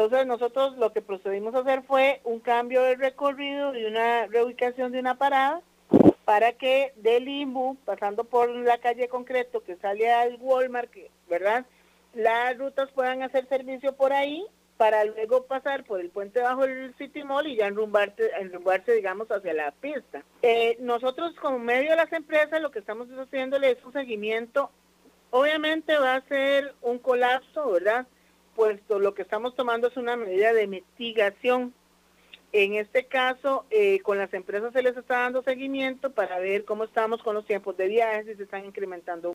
Entonces nosotros lo que procedimos a hacer fue un cambio de recorrido y una reubicación de una parada para que del Limbu, pasando por la calle Concreto que sale al Walmart, ¿verdad? Las rutas puedan hacer servicio por ahí para luego pasar por el puente bajo el City Mall y ya enrumbarse digamos, hacia la pista. Nosotros como medio de las empresas lo que estamos haciéndole es un seguimiento. Obviamente va a ser un colapso, ¿verdad? Puesto lo que estamos tomando es una medida de mitigación. En este caso, con las empresas se les está dando seguimiento para ver cómo estamos con los tiempos de viajes, si se están incrementando